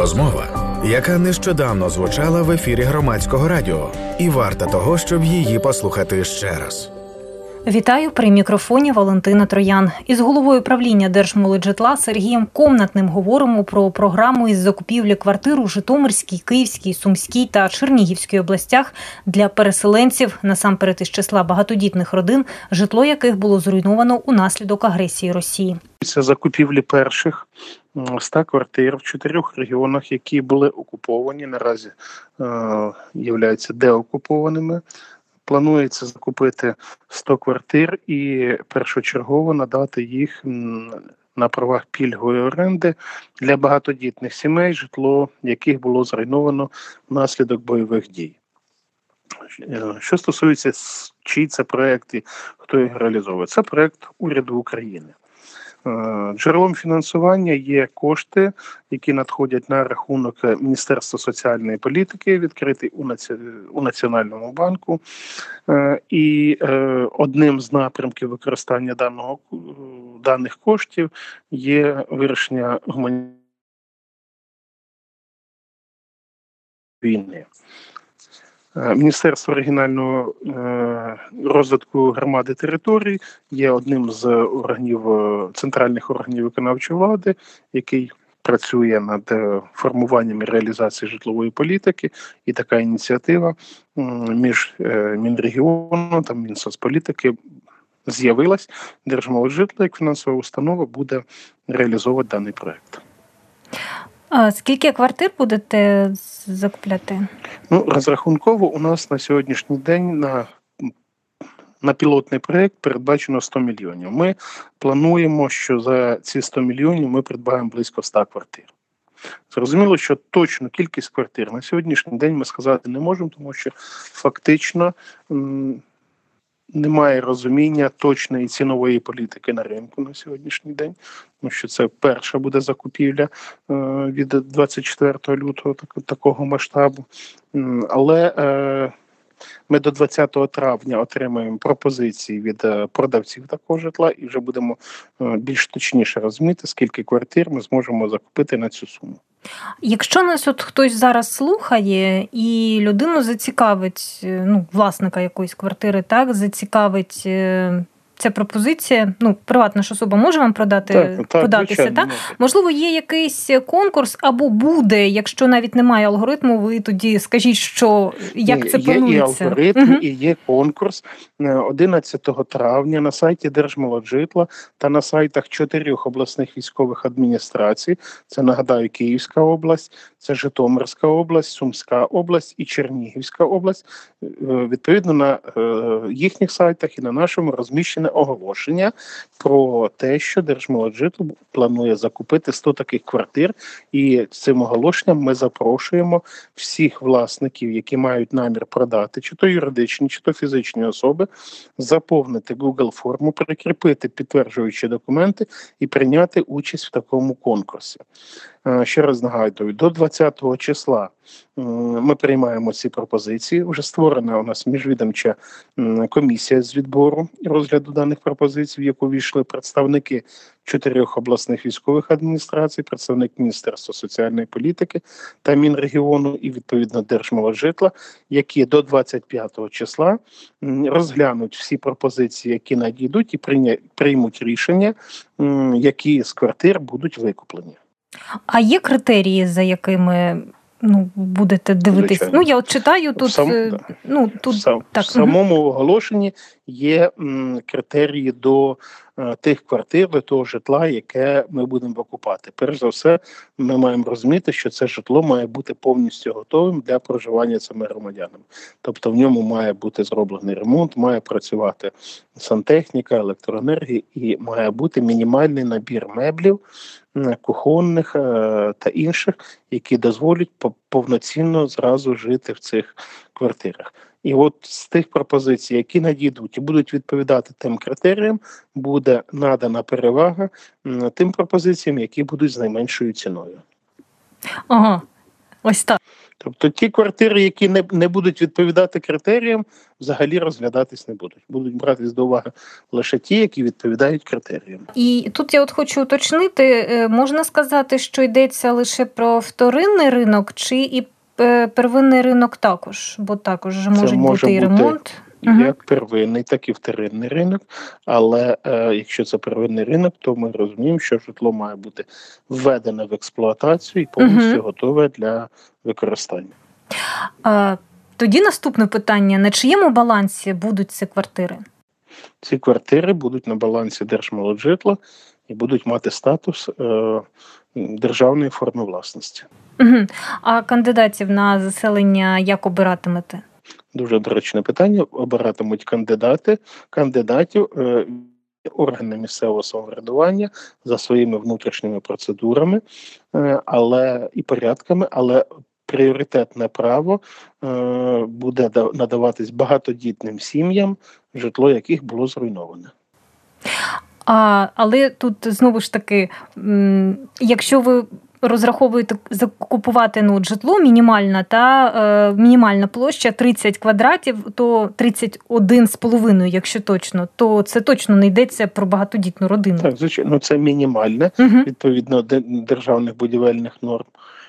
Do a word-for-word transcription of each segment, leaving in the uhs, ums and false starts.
Розмова, яка нещодавно звучала в ефірі Громадського радіо, і варта того, щоб її послухати ще раз. Вітаю, при мікрофоні Валентина Троян. Із головою правління Держмолоджитла Сергієм Комнатним говоримо про програму із закупівлі квартир у Житомирській, Київській, Сумській та Чернігівській областях для переселенців, насамперед із числа багатодітних родин, житло яких було зруйновано унаслідок агресії Росії. Це закупівлі перших ста квартир в чотирьох регіонах, які були окуповані, наразі е, являються деокупованими. Планується закупити сто квартир і першочергово надати їх на правах пільгової оренди для багатодітних сімей, житло яких було зруйновано внаслідок бойових дій. Що стосується, чий це проєкт і хто його реалізовує, це проєкт уряду України. Джерелом фінансування є кошти, які надходять на рахунок Міністерства соціальної політики, відкритий у, наці... у Національному банку. І одним з напрямків використання даного... даних коштів є вирішення гуманітарної війни. Міністерство регіонального розвитку громад і територій є одним з органів, центральних органів виконавчої влади, який працює над формуванням і реалізацією житлової політики. І така ініціатива між Мінрегіоном та Мінсоцполітики з'явилась. Держмолоджитло як фінансова установа буде реалізовувати даний проєкт. А скільки квартир будете закупляти? Ну, розрахунково у нас на сьогоднішній день на, на пілотний проєкт передбачено сто мільйонів. Ми плануємо, що за ці сто мільйонів ми придбаємо близько ста квартир. Зрозуміло, що точну кількість квартир на сьогоднішній день ми сказати не можемо, тому що фактично м- немає розуміння точної цінової політики на ринку на сьогоднішній день, тому що це перша буде закупівля е, від двадцять четвертого лютого так, такого масштабу. Але е, ми до двадцятого травня отримаємо пропозиції від е, продавців такого житла і вже будемо е, більш точніше розуміти, скільки квартир ми зможемо закупити на цю суму. Якщо нас от хтось зараз слухає і людину зацікавить, ну, власника якоїсь квартири, так, зацікавить ця пропозиція, ну, приватна ж особа може вам продати, так, так, податися, так? Можливо, є якийсь конкурс або буде, якщо навіть немає алгоритму, ви тоді скажіть, що, як це планується. Є і алгоритм, угу. І є конкурс. одинадцятого травня на сайті Держмолоджитла та на сайтах чотирьох обласних військових адміністрацій, це, нагадаю, Київська область, це Житомирська область, Сумська область і Чернігівська область. Відповідно, на їхніх сайтах і на нашому розміщене оголошення про те, що Держмолоджитло планує закупити сто таких квартир, і цим оголошенням ми запрошуємо всіх власників, які мають намір продати, чи то юридичні, чи то фізичні особи, заповнити Google форму, прикріпити підтверджуючі документи і прийняти участь в такому конкурсі. Ще раз нагадую, до двадцятого числа ми приймаємо ці пропозиції. Вже створена у нас міжвідомча комісія з відбору і розгляду даних пропозицій, в яку війшли представники чотирьох обласних військових адміністрацій, представник Міністерства соціальної політики та Мінрегіону і, відповідно, Держмолоджитла, які до двадцять п'ятого числа розглянуть всі пропозиції, які надійдуть, і приймуть рішення, які з квартир будуть викуплені. А є критерії, за якими, ну, будете дивитись? Звичайно. Ну, я от читаю тут, Сам, ну, тут в, сам, так. В самому оголошенні є м, критерії до е, тих квартир, до того житла, яке ми будемо викупати. Перш за все, ми маємо розуміти, що це житло має бути повністю готовим для проживання цими громадянами. Тобто в ньому має бути зроблений ремонт, має працювати сантехніка, електроенергія і має бути мінімальний набір меблів, кухонних та інших, які дозволять повноцінно зразу жити в цих квартирах. І от з тих пропозицій, які надійдуть і будуть відповідати тим критеріям, буде надана перевага тим пропозиціям, які будуть з найменшою ціною. Ага, ось так. Тобто ті квартири, які не, не будуть відповідати критеріям, взагалі розглядатись не будуть. Будуть братись до уваги лише ті, які відповідають критеріям. І тут я от хочу уточнити, можна сказати, що йдеться лише про вторинний ринок, чи і первинний ринок також? Бо також може бути і ремонт. Як первинний, так і вторинний ринок. Але е, якщо це первинний ринок, то ми розуміємо, що житло має бути введене в експлуатацію і повністю угу. готове для використання. А, тоді наступне питання. На чиєму балансі будуть ці квартири? Ці квартири будуть на балансі Держмолоджитла і будуть мати статус е, державної форми власності. Угу. А кандидатів на заселення як обиратимете? Дуже доречне питання. Обиратимуть кандидати, кандидатів е, органи місцевого самоврядування за своїми внутрішніми процедурами, е, але і порядками, але пріоритетне право е, буде надаватись багатодітним сім'ям, житло яких було зруйноване. А, але тут знову ж таки, якщо ви розраховуєте закупувати ну, житло мінімальна та е, мінімальна площа тридцять квадратів, то тридцять один з половиною, якщо точно, то це точно не йдеться про багатодітну родину. Так, звичайно, це мінімальне, угу. відповідно державних будівельних норм.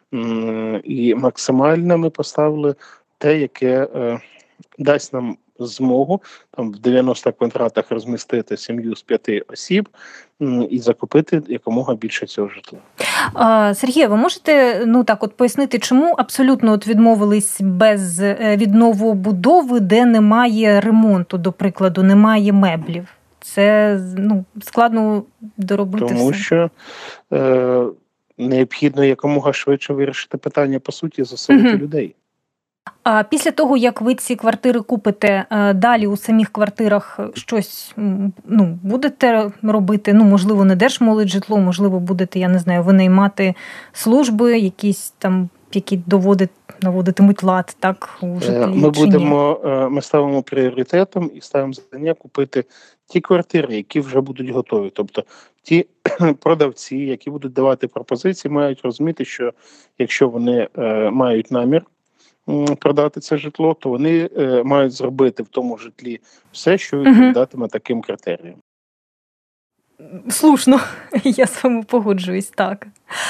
І максимально ми поставили те, яке е, дасть нам змогу там в дев'яноста квадратах розмістити сім'ю з п'яти осіб м, і закупити якомога більше цього житла. А, Сергій, ви можете ну так от пояснити, чому абсолютно от відмовились без відновобудови, де немає ремонту, до прикладу, немає меблів? Це ну складно доробити Тому все. що е, необхідно якомога швидше вирішити питання, по суті, заселити угу. людей. А після того, як ви ці квартири купите, далі у самих квартирах щось ну, будете робити? Ну, можливо, не Держмолоджитло, можливо, будете, я не знаю, винаймати служби, якісь там, які доводять, наводитимуть лад, так, у житлі, ми будемо, чи ні? Ми ставимо пріоритетом і ставимо завдання купити ті квартири, які вже будуть готові. Тобто ті продавці, які будуть давати пропозиції, мають розуміти, що якщо вони е, мають намір продати це житло, то вони е, мають зробити в тому житлі все, що відповідатиме uh-huh. таким критеріям. Слушно, я з вами погоджуюсь, так.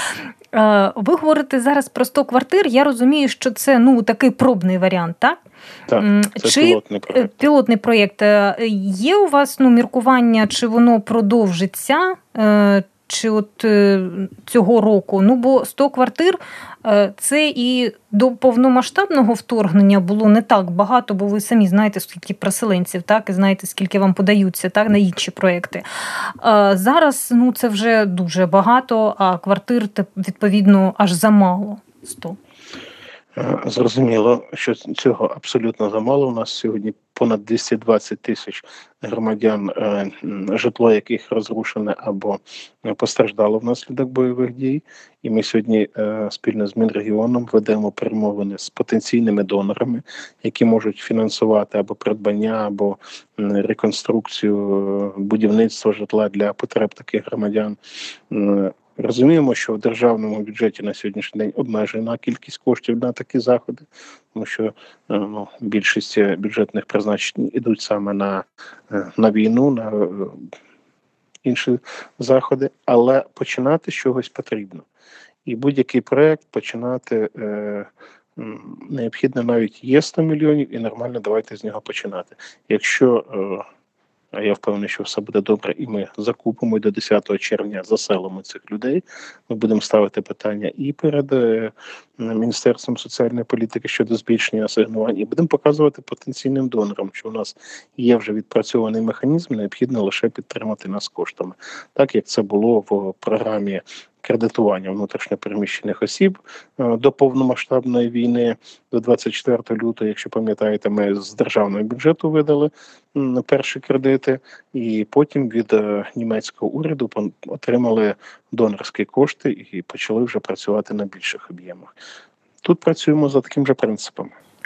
Ви говорите зараз про сто квартир, я розумію, що це ну, такий пробний варіант, так? Так, це чи пілотний проєкт. Пілотний проєкт. Є у вас ну, міркування, чи воно продовжиться, чи от цього року? Ну, бо сто квартир – це і до повномасштабного вторгнення було не так багато, бо ви самі знаєте, скільки переселенців, так, і знаєте, скільки вам подаються, так, на інші проєкти. Зараз, ну, це вже дуже багато, а квартир, відповідно, аж замало – сто. Зрозуміло, що цього абсолютно замало. У нас сьогодні понад двісті двадцять тисяч громадян, житло яких розрушене або постраждало внаслідок бойових дій. І ми сьогодні спільно з Мінрегіоном ведемо перемовини з потенційними донорами, які можуть фінансувати або придбання, або реконструкцію будівництва житла для потреб таких громадян. Розуміємо, що в державному бюджеті на сьогоднішній день обмежена кількість коштів на такі заходи, тому що ну, більшість бюджетних призначень ідуть саме на, на війну, на інші заходи, але починати з чогось потрібно. І будь-який проєкт починати е, необхідно, навіть є сто мільйонів, і нормально давайте з нього починати. Якщо е, а я впевнений, що все буде добре, і ми закупимо, і до десятого червня заселимо цих людей. Ми будемо ставити питання і перед е, Міністерством соціальної політики щодо збільшення асигнувань, і будемо показувати потенційним донорам, що у нас є вже відпрацьований механізм, необхідно лише підтримати нас коштами. Так, як це було в програмі кредитування внутрішньопереміщених осіб до повномасштабної війни, до двадцять четвертого лютого, якщо пам'ятаєте, ми з державного бюджету видали перші кредити, і потім від німецького уряду отримали донорські кошти і почали вже працювати на більших об'ємах. Тут працюємо за таким же принципом.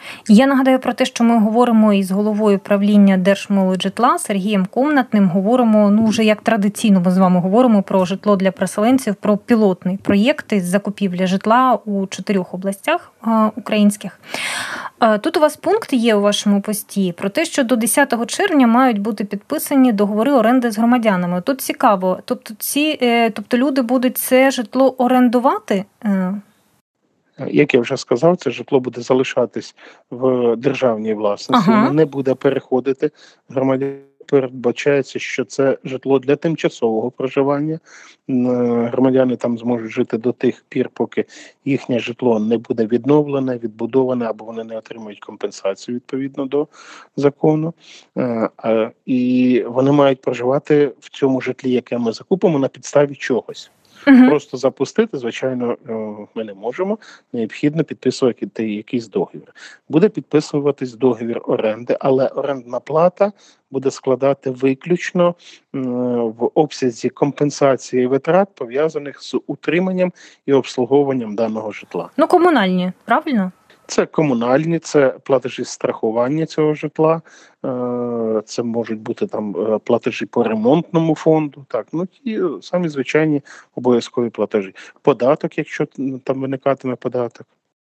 Я нагадаю про те, що ми говоримо із головою правління Держмолоджитла Сергієм Комнатним. Говоримо, ну вже як традиційно ми з вами говоримо про житло для переселенців, про пілотний проєкт із закупівлі житла у чотирьох областях е, українських. Е, тут у вас пункт є у вашому пості про те, що до десятого червня мають бути підписані договори оренди з громадянами. Тут цікаво, тобто ці, е, тобто люди будуть це житло орендувати? Е, Як я вже сказав, це житло буде залишатись в державній власності, Ага. воно не буде переходити громадянам. Передбачається, що це житло для тимчасового проживання. М, Громадяни там зможуть жити до тих пір, поки їхнє житло не буде відновлене, відбудоване, або вони не отримують компенсацію відповідно до закону. Е, а- І вони мають проживати в цьому житлі, яке ми закупимо, на підставі чогось. Угу. Просто запустити, звичайно, е, ми не можемо. Необхідно підписувати якийсь договір. Буде підписуватись договір оренди, але орендна плата буде складати виключно м, в обсязі компенсації витрат, пов'язаних з утриманням і обслуговуванням даного житла. Ну, комунальні, правильно? Це комунальні, це платежі страхування цього житла, е, це можуть бути там е, платежі по ремонтному фонду, так, ну ті самі звичайні обов'язкові платежі. Податок, якщо там виникатиме податок.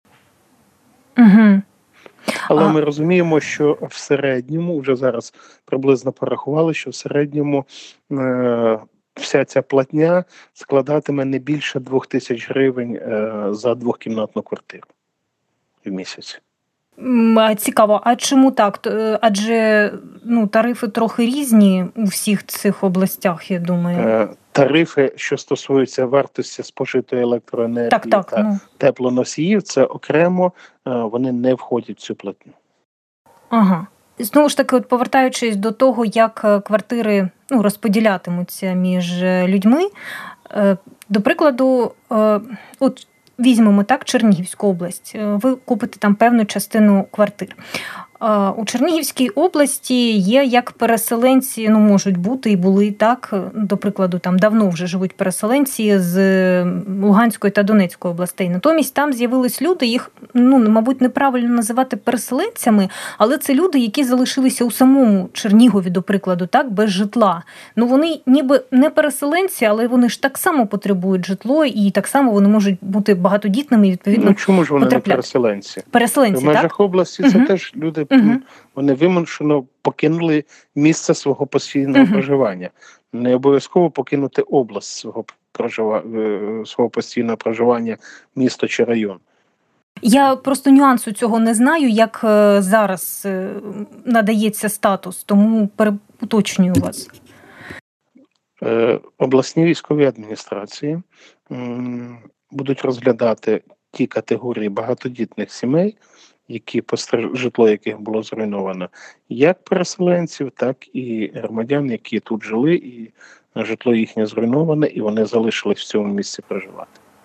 Угу. Але А- ми розуміємо, що в середньому, вже зараз приблизно порахували, що в середньому е, вся ця платня складатиме не більше двох тисяч гривень е, за двохкімнатну квартиру в місяць. М, а Цікаво, а чому так? Т- е, Адже ну, тарифи трохи різні у всіх цих областях, я думаю. Е, Тарифи, що стосуються вартості спожитої електроенергії Так, так. та Ну. теплоносіїв, це окремо, е, вони не входять в цю платню. Ага. Знову ж таки, от повертаючись до того, як е, квартири ну, розподілятимуться між е, людьми, е, до прикладу, е, от візьмемо так Чернігівську область. Е, Ви купите там певну частину квартир. Е, У Чернігівській області є як переселенці, ну можуть бути і були так, е, до прикладу, там давно вже живуть переселенці з е, Луганської та Донецької областей. Натомість там з'явились люди, їх, ну, мабуть, неправильно називати переселенцями, але це люди, які залишилися у самому Чернігові, до прикладу, так, без житла. Ну, вони ніби не переселенці, але вони ж так само потребують житло, і так само вони можуть бути багатодітними, і, відповідно, Ну чому ж вони не потрапляють. переселенці? переселенці, В межах так? області це Мгм. теж люди, Мгм. вони вимушено покинули місце свого постійного Мгм. проживання. Не обов'язково покинути область свого прожива... е, свого постійного проживання, місто чи район. Я просто нюансу цього не знаю, як е, зараз е, надається статус, тому переуточнюю вас. Е, Обласні військові адміністрації м, будуть розглядати ті категорії багатодітних сімей, які постр- житло яких було зруйновано, як переселенців, так і громадян, які тут жили, і житло їхнє зруйноване, і вони залишились в цьому місці проживати.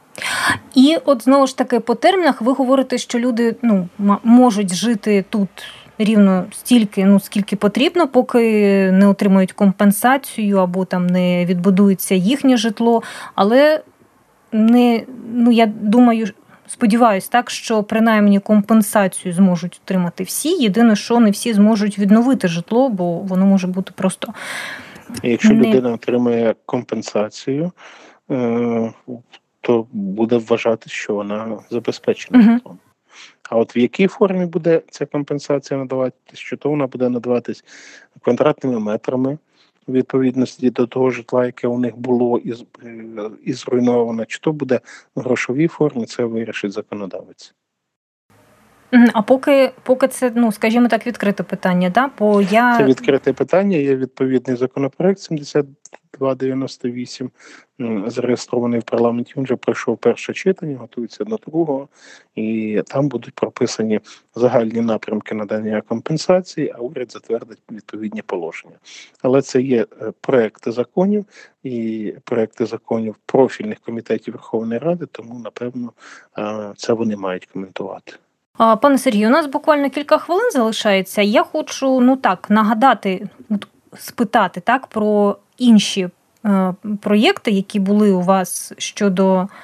І от знову ж таки по термінах ви говорите, що люди ну, м- можуть жити тут рівно стільки, ну скільки потрібно, поки не отримують компенсацію або там не відбудується їхнє житло. Але не, ну я думаю, сподіваюсь, так, що принаймні компенсацію зможуть отримати всі. Єдине, що не всі зможуть відновити житло, бо воно може бути просто. І якщо Не- людина отримує компенсацію, е, то буде вважати, що вона забезпечена Мгм. житлом. А от в якій формі буде ця компенсація надаватись, що то вона буде надаватись квадратними метрами у відповідності до того житла, яке у них було і, з- е, і зруйновано, чи то буде в грошовій формі, це вирішить законодавець. Мгм. А поки, поки це, ну, скажімо так, відкрите питання, да? Бо я... Це відкрите питання, є відповідний законопроект сімдесят два дев'яносто вісім, м, зареєстрований в парламенті, він вже пройшов перше читання, готується до другого, і там будуть прописані загальні напрямки надання компенсації, а уряд затвердить відповідні положення. Але це є е, проекти законів і проекти законів профільних комітетів Верховної Ради, тому, напевно, е, це вони мають коментувати. А, Пане Сергію, у нас буквально кілька хвилин залишається. Я хочу, ну так, нагадати, от, спитати так про інші е, проєкти, які були у вас щодо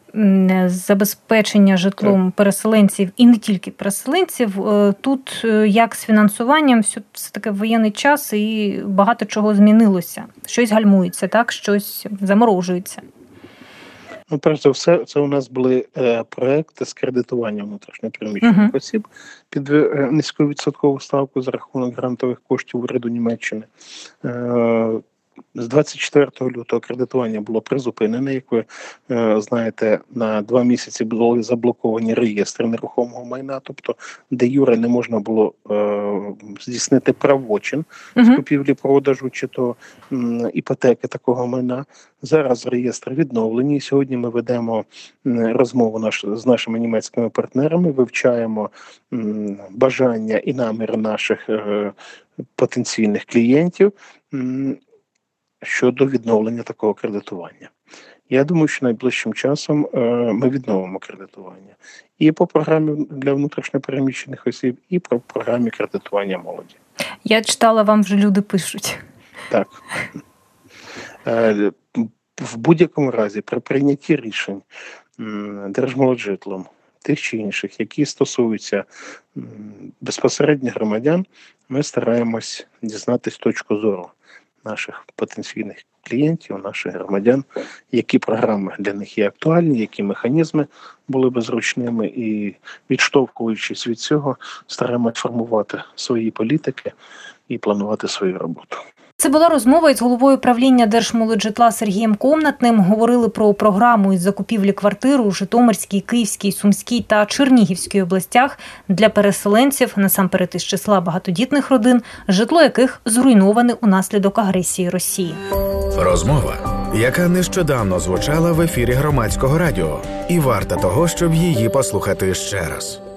забезпечення житлом переселенців і не тільки переселенців. Тут як з фінансуванням, все-таки воєнний час і багато чого змінилося. Щось гальмується, так? Щось заморожується. Ну, перш за все, це у нас були е, проекти з кредитування внутрішньопереміщених uh-huh. осіб під е, низьку відсоткову ставку за рахунок грантових коштів уряду Німеччини. Е, З двадцять четвертого лютого кредитування було призупинене. Як ви е, знаєте, на два місяці були заблоковані реєстри нерухомого майна, тобто де юре не можна було е, здійснити правочин uh-huh. з купівлі-продажу чи то м, іпотеки такого майна. Зараз реєстри відновлені. І сьогодні ми ведемо розмову наш, з нашими німецькими партнерами, вивчаємо м, бажання і наміри наших е, потенційних клієнтів м, щодо відновлення такого кредитування. Я думаю, що найближчим часом е, ми відновимо кредитування. І по програмі для внутрішньопереміщених осіб, і по програмі кредитування молоді. Я читала, вам вже люди пишуть. Так. Е, в будь-якому разі, при прийнятті рішень м, Держмолоджитлом, тих чи інших, які стосуються м, безпосередньо громадян, ми стараємось дізнатись точку зору наших потенційних клієнтів, наших громадян, які програми для них є актуальні, які механізми були б зручними, і відштовхуючись від цього, стараємось формувати свої політики і планувати свою роботу. Це була розмова із головою правління Держмолоджитла Сергієм Комнатним. Говорили про програму із закупівлі квартир у Житомирській, Київській, Сумській та Чернігівській областях для переселенців, насамперед із числа багатодітних родин, житло яких зруйноване унаслідок агресії Росії. Розмова, яка нещодавно звучала в ефірі Громадського радіо, і варта того, щоб її послухати ще раз.